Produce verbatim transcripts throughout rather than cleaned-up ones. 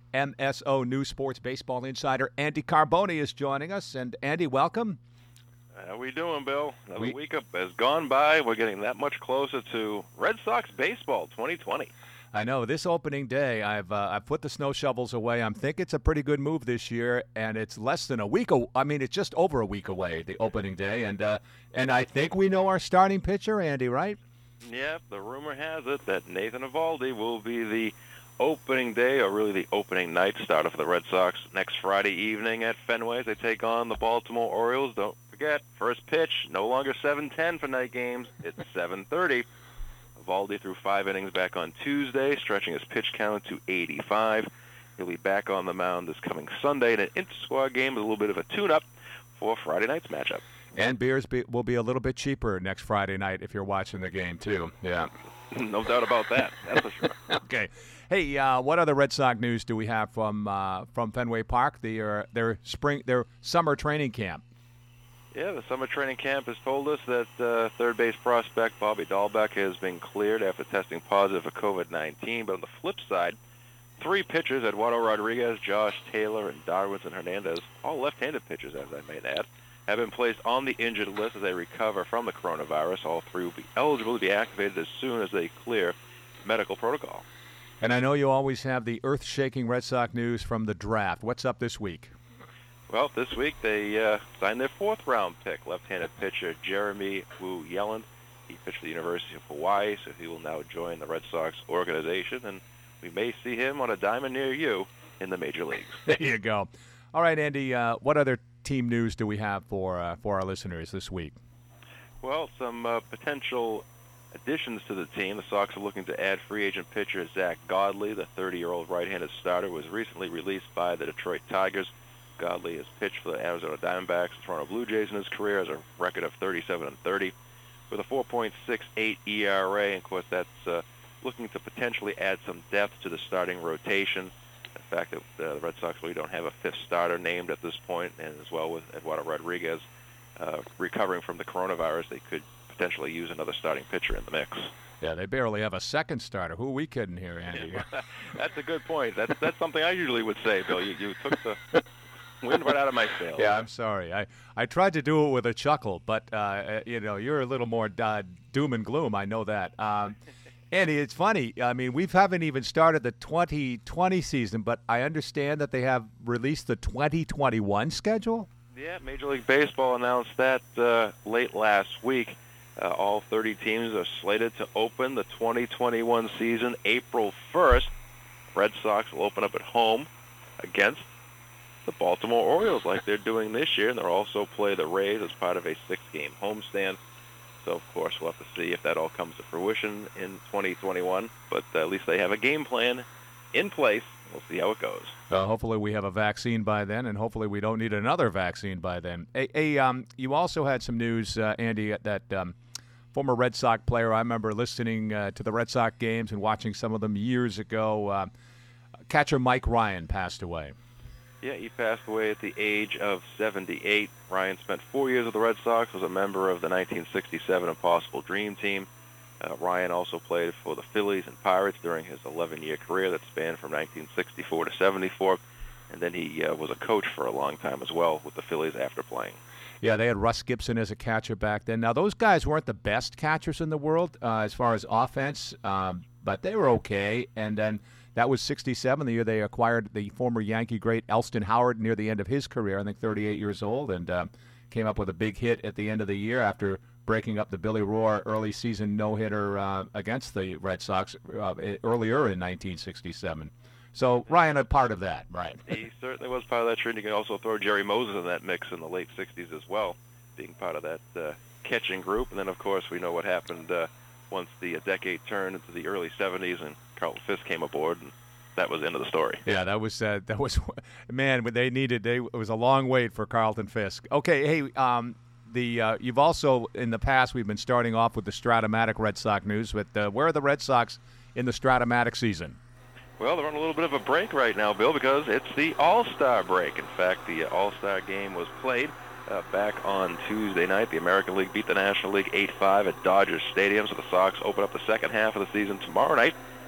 M S O News Sports Baseball Insider Andy Carboni is joining us. And Andy, welcome. How we doing, Bill? Another we, week up has gone by. We're getting that much closer to Red Sox baseball twenty twenty. I know. This opening day, I've uh, I've put the snow shovels away. I think it's a pretty good move this year, and it's less than a week. Aw- I mean, it's just over a week away, the opening day, and uh, and I think we know our starting pitcher, Andy, right? Yeah, the rumor has it that Nathan Eovaldi will be the opening day, or really the opening night starter for the Red Sox next Friday evening at Fenway as they take on the Baltimore Orioles. Don't forget, first pitch, no longer seven ten for night games. It's seven thirty. Eovaldi threw five innings back on Tuesday, stretching his pitch count to eighty-five. He'll be back on the mound this coming Sunday in an inter-squad game with a little bit of a tune-up for Friday night's matchup. And beers be, will be a little bit cheaper next Friday night if you're watching the game, too. Yeah. No doubt about that. That's for sure. Okay. Hey, uh, what other Red Sox news do we have from uh, from Fenway Park? Their their spring their summer training camp. Yeah, the summer training camp has told us that uh, third base prospect Bobby Dahlbeck has been cleared after testing positive for COVID nineteen. But on the flip side, three pitchers, Eduardo Rodriguez, Josh Taylor, and Darwinson Hernandez, all left-handed pitchers, as I may add, have been placed on the injured list as they recover from the coronavirus. All three will be eligible to be activated as soon as they clear medical protocol. And I know you always have the earth-shaking Red Sox news from the draft. What's up this week? Well, this week they uh, signed their fourth-round pick, left-handed pitcher Jeremy Wu Yelland. He pitched at the University of Hawaii, so he will now join the Red Sox organization, and we may see him on a diamond near you in the major leagues. There you go. All right, Andy, uh, what other team news do we have for uh, for our listeners this week? Well, some uh, potential additions to the team. The Sox are looking to add free agent pitcher Zach Godley. The thirty-year-old right-handed starter was recently released by the Detroit Tigers. Godley has pitched for the Arizona Diamondbacks and Toronto Blue Jays in his career, has a record of thirty-seven and thirty with a four point six eight E R A. And of course, that's uh, looking to potentially add some depth to the starting rotation. The fact that uh, the Red Sox really don't have a fifth starter named at this point, and as well with Eduardo Rodriguez uh, recovering from the coronavirus, they could potentially use another starting pitcher in the mix. Yeah, they barely have a second starter. Who are we kidding here, Andy? That's a good point. That's that's something I usually would say, Bill. You, you took the wind right out of my sails. Yeah, I'm sorry. I, I tried to do it with a chuckle, but, uh, you know, you're a little more uh, doom and gloom. I know that. Um, Andy, it's funny. I mean, we haven't even started the twenty twenty season, but I understand that they have released the twenty twenty-one schedule? Yeah, Major League Baseball announced that uh, late last week. Uh, all thirty teams are slated to open the twenty twenty-one season April first. Red Sox will open up at home against the Baltimore Orioles like they're doing this year, and they'll also play the Rays as part of a six-game homestand. So, of course, we'll have to see if that all comes to fruition in twenty twenty-one. But uh, at least they have a game plan in place. We'll see how it goes. Uh, hopefully we have a vaccine by then, and hopefully we don't need another vaccine by then. Hey, hey um, you also had some news, uh, Andy, that um, former Red Sox player, I remember listening uh, to the Red Sox games and watching some of them years ago, uh, catcher Mike Ryan passed away. Yeah, he passed away at the age of seventy-eight. Ryan spent four years with the Red Sox, was a member of the nineteen sixty-seven Impossible Dream Team. Uh, Ryan also played for the Phillies and Pirates during his eleven-year career that spanned from nineteen sixty-four to seventy-four. And then he uh, was a coach for a long time as well with the Phillies after playing. Yeah, they had Russ Gibson as a catcher back then. Now, those guys weren't the best catchers in the world uh, as far as offense, um, but they were okay. And then that was sixty-seven, the year they acquired the former Yankee great Elston Howard near the end of his career, I think thirty-eight years old, and uh, came up with a big hit at the end of the year after breaking up the Billy Rohr early season no-hitter uh, against the Red Sox uh, earlier in nineteen sixty-seven. So Ryan, a part of that, right? He certainly was part of that trend. You can also throw Jerry Moses in that mix in the late sixties as well, being part of that uh, catching group. And then, of course, we know what happened uh, once the uh, decade turned into the early seventies and Carlton Fisk came aboard, and that was the end of the story. Yeah, that was uh, that was man. They needed. They, it was a long wait for Carlton Fisk. Okay, hey, um, the uh, you've also in the past we've been starting off with the Stratomatic Red Sox news. But uh, where are the Red Sox in the Stratomatic season? Well, they're on a little bit of a break right now, Bill, because it's the All-Star break. In fact, the uh, All-Star game was played uh, back on Tuesday night. The American League beat the National League eight five at Dodger Stadium, so the Sox open up the second half of the season tomorrow night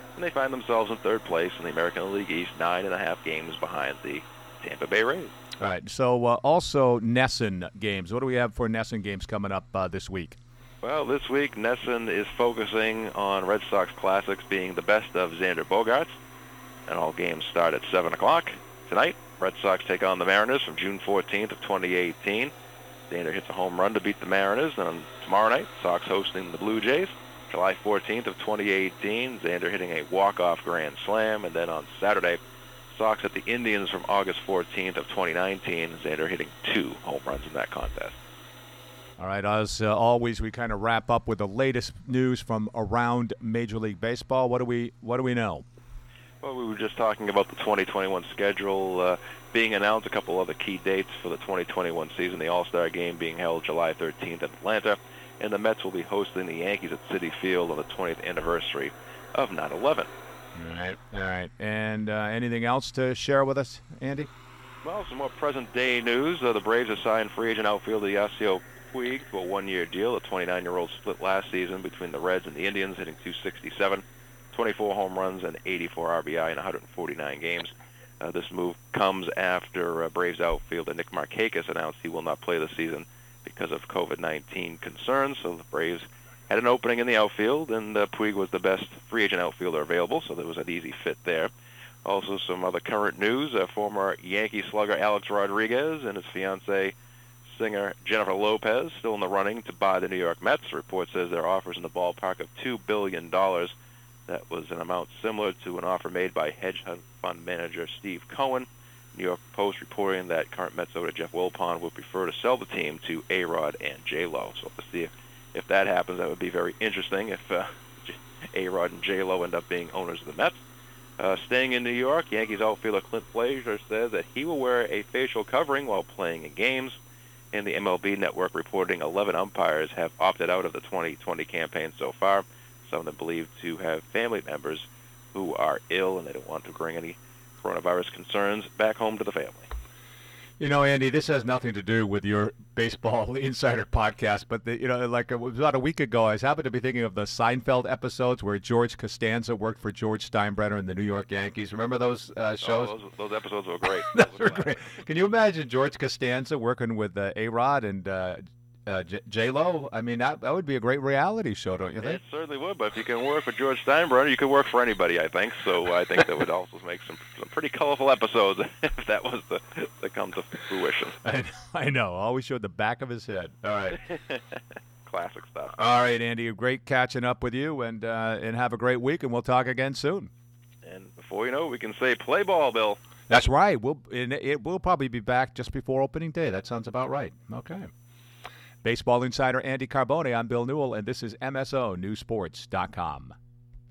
and they find themselves in third place in the American League East, nine and a half games behind the Tampa Bay Rays. All right. So uh, also NESN games. What do we have for NESN games coming up uh, this week? Well, this week NESN is focusing on Red Sox Classics being the best of Xander Bogaerts, and all games start at seven o'clock tonight. Red Sox take on the Mariners from June fourteenth of twenty eighteen. Xander hits a home run to beat the Mariners. And tomorrow night, Sox hosting the Blue Jays. July fourteenth of twenty eighteen, Xander hitting a walk-off grand slam. And then on Saturday, Sox at the Indians from August fourteenth of twenty nineteen. Xander hitting two home runs in that contest. All right, as uh, always, we kind of wrap up with the latest news from around Major League Baseball. What do we What do we know? Well, we were just talking about the twenty twenty-one schedule uh, being announced, a couple other key dates for the twenty twenty-one season, the All-Star Game being held July thirteenth in Atlanta, and the Mets will be hosting the Yankees at Citi Field on the twentieth anniversary of nine eleven. All right, all right. And uh, anything else to share with us, Andy? Well, some more present-day news. Uh, the Braves assigned free agent outfielder Yasiel Puig to a one-year deal. The twenty-nine-year-old split last season between the Reds and the Indians, hitting two sixty-seven. twenty-four home runs and eighty-four R B I in one hundred forty-nine games. Uh, this move comes after uh, Braves outfielder Nick Markakis announced he will not play this season because of COVID nineteen concerns. So the Braves had an opening in the outfield, and uh, Puig was the best free agent outfielder available, so there was an easy fit there. Also, some other current news. Uh, former Yankee slugger Alex Rodriguez and his fiancée, singer Jennifer Lopez, still in the running to buy the New York Mets. The report says their offers in the ballpark of two billion dollars. That was an amount similar to an offer made by hedge fund manager Steve Cohen. New York Post reporting that current Mets owner Jeff Wilpon would prefer to sell the team to A-Rod and J-Lo. So to see if, if that happens, that would be very interesting if uh, A-Rod and J-Lo end up being owners of the Mets. Uh, staying in New York, Yankees outfielder Clint Frazier says that he will wear a facial covering while playing in games. And the M L B Network reporting eleven umpires have opted out of the twenty twenty campaign so far. Some of them believed to have family members who are ill, and they don't want to bring any coronavirus concerns back home to the family. You know, Andy, this has nothing to do with your Baseball Insider podcast, but, the, you know, like it was about a week ago, I was happened to be thinking of the Seinfeld episodes where George Costanza worked for George Steinbrenner and the New York Yankees. Remember those uh, shows? Oh, those, those episodes were great. those were great. Can you imagine George Costanza working with uh, A-Rod and uh, uh, J- J-Lo? I mean, that, that would be a great reality show, don't you think? It certainly would, but if you can work for George Steinbrenner, you could work for anybody, I think. So I think that would also make some, some pretty colorful episodes if that was the, the come to fruition. I, I know. Always showed the back of his head. All right. Classic stuff. All right, Andy. Great catching up with you, and uh, and have a great week, and we'll talk again soon. And before you know it, we can say play ball, Bill. That's right. We'll and it will probably be back just before opening day. That sounds about right. Okay. Baseball Insider Andy Carbone. I'm Bill Newell, and this is M S O News Sports dot com.